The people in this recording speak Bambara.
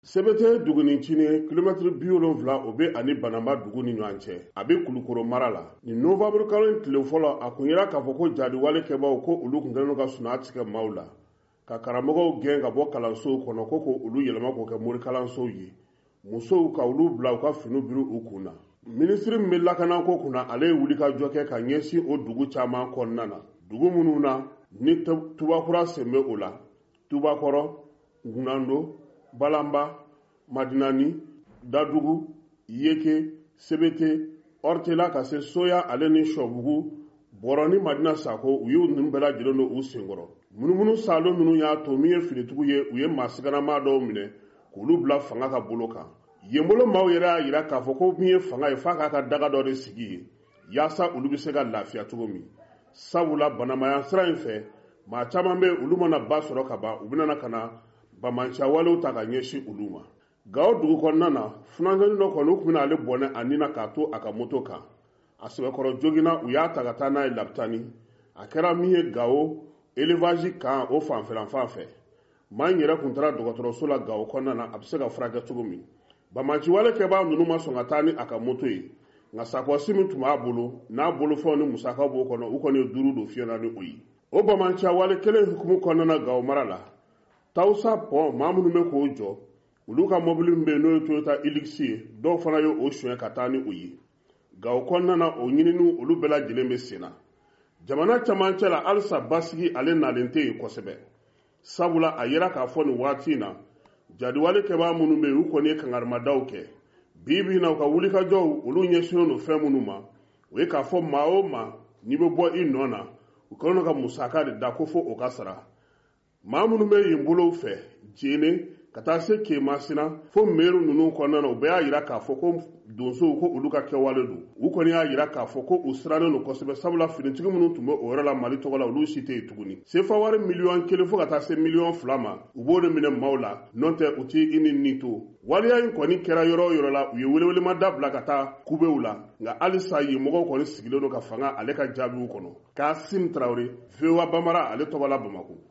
Sebete duguni cini kilometri 70 o be ani Banamba dugu ni ɲɔgɔn cɛ. A be Kulukoro mara la. Ni novembre kalo in tile fɔlɔ a kun yera k'a fɔ ko jadiwale kɛbaw ko olu kun kɛlen ka suna tigɛ maaw la. Ka karamɔgɔw gɛn ka bɔ kalansow kɔnɔ ko olu yɛlɛma k'o kɛ morikalansow ye. Musow ka olu bila u ka finiw biri u kun na. Ministre min bɛ lakanako kunna ale ye wulikajɔ kɛ ka ɲɛsin o dugu caman kɔnɔna na. Dugu minnu na ni Tubakura sen bɛ o la. Tubakɔrɔ, Gunando, Balamba, Madinani, Dadugu, Yeke, Sebete, Ortela ka se Soya ale ni Shɔbugu, Bɔrɔ ni Madina Sako u y'u ninnu bɛɛ lajɛlen don u senkɔrɔ. Munumunu salo minnu y'a to min ye finitigiw ye u ye maasiganama dɔw minɛ k'olu bila fanga ka bolo kan. Yen bolo maaw yɛrɛ y'a jira k'a fɔ ko min ye fanga ye f'a k'a ka daga dɔ de sigi ye yaasa olu bɛ se ka lafiya cogo min. Sabula banamaya sira in fɛ maa caman bɛ olu mana ba sɔrɔ ka ban u bɛna ka na bamanciya walew ta ka ɲɛsin olu ma. Gao dugu kɔnɔna na funankenin dɔ kɔni u tun bɛna ale bɔnɛ a nin na k'a to a ka moto kan. A sɛbɛkɔrɔ joginna u y'a ta ka taa n'a ye Lapitani. A kɛra min ye Gao élevage kan o fanfɛla fɛ. Maa in yɛrɛ kun taara dɔgɔtɔrɔso la Gao kɔnɔna na a bɛ se ka furakɛ cogo min. Bamanciwale kɛbaa ninnu ma sɔn ka taa ni a ka moto ye. Nka sakɔsi min tun b'a bolo n'a bolofɛnw ni musakaw b'o kɔnɔ u kɔni ye duuru don fiyɛna ni o ye. O bamanciwale kelen hukumu kɔnɔna na Gao mara la. Tausa pont maa minnu bɛ k'o jɔ olu ka mobili min bɛ yen n'o ye Toyota Hilux ye dɔw fana ye o suɲɛ ka taa ni o ye. Gao kɔnɔna na o ɲininiw olu bɛɛ lajɛlen bɛ sen na. Jamana camancɛ la halisa basigi ale nalen tɛ yen kosɛbɛ. Sabula a yera k'a fɔ nin waati in na jadiwale kɛbaa minnu bɛ yen u kɔni ye kangarimadaw kɛ. Bi bi in na u ka wulikajɔw olu ɲɛsinnen don fɛn minnu ma o ye k'a fɔ maa o maa n'i bɛ bɔ i nɔ na u kɛlen ka musaka de da ko fo o ka sara. Maa minnu bɛ yen bolow fɛ Jene ka taa se Kemasina fo meeru ninnu kɔnɔna na u bɛɛ y'a jira k'a fɔ ko donsow ko olu ka kɛwale don. U kɔni y'a jira k'a fɔ ko u sirannen don kosɛbɛ sabula finitigi minnu tun bɛ o yɔrɔ la Mali tɔgɔ la olu si tɛ yen tuguni. CFA wari miliyɔn 1 fo ka taa se miliyɔn 2 ma u b'o de minɛ maaw la n'o tɛ u tɛ i ni to. Waleya in kɔni kɛra yɔrɔ o yɔrɔ la u ye welewelema da bila ka taa kubew la nka halisa yen mɔgɔw kɔni sigilen don ka fanga ale ka jaabiw kɔnɔ. Kasim Traoré, VOA Bambara ale tɔgɔ la Bamako.